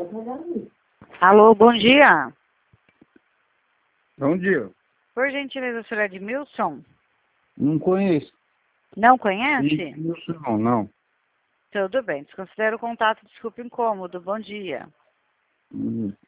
Alô, bom dia. Bom dia. Por gentileza, o senhor é Edmilson? Não conheço. Não conhece? Edmilson não. Tudo bem, desconsidero o contato, desculpe o incômodo. Bom dia.